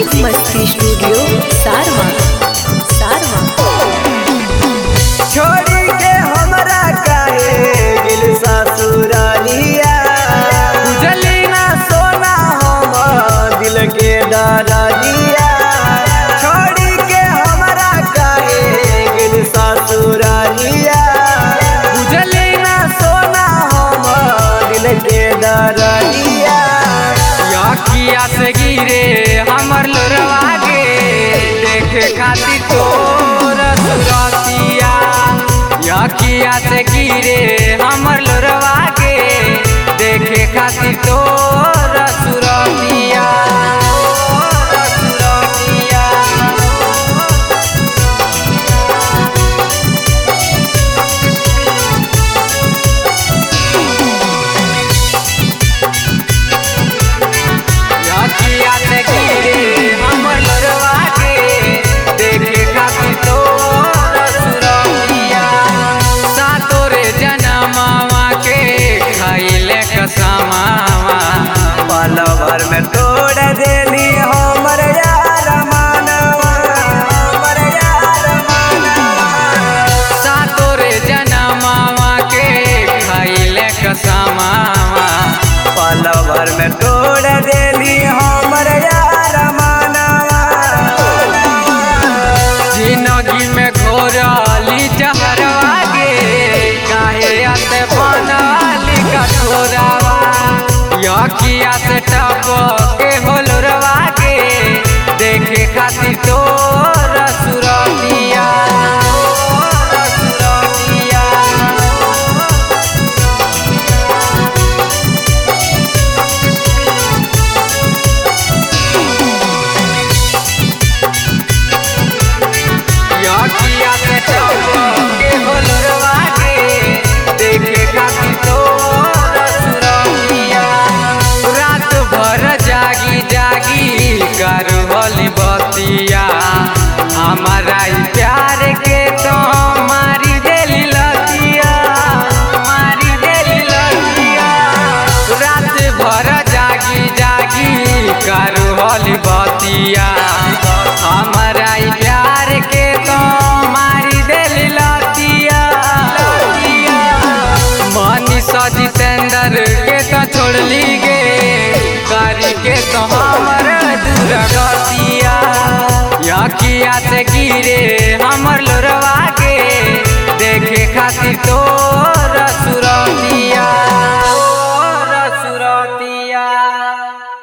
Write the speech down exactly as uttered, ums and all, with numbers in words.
मस्ती studio सारवा सारवा। छोड़ी के हमरा काहे गिल ससुरालिया, बुझली ना सोना हम दिल के दरदिया। छोड़ी के हमरा काहे गिल ससुरालिया, बुझली ना सोना हम दिल के दरदिया। यकिया से गिरे हमर लोरवा गे, देखे खातिर तोर सुरतिया। यकिया से गिरे हमर लोरवा गे, देखे खातिर तोर सुरतिया सुरतिया। यकिया से गिरे हमर लोरवा गे, देखे खातिर तोर सुरतिया। सातोरे जनमावा के खइले कसमावा, पल भर में तोड़ देली हमर यार मानवा, हमर यार मानवा। सातोरे जनमावा के खइले कसमावा, पल भर में तोड़ देली हमर यार मानवा। जिंदगी में घोरली जहरवा गे, काहे आते बनली कठोरवा। यकिया से टपके होलरवा गे, देखे खातिर तोर सुरतिया सुरतिया। यकिया से टपके होलरवा गे, देखे खातिर तोर सुरतिया। रात भर जागी जागी करवली बतिया, हमारा ई प्यार के तो मारी देली लतिया, मारी देली लतिया। रात भर जागी जागी करवली बतिया, हमारा ई प्यार के तो मारी देली लतिया लतिया। मनीषा जितेंद्र के तो छोड़ली गे, करी के तो हमर दूर गतिया। यकिया से गिरे हमर लोरवा गे, देखे खातिर तो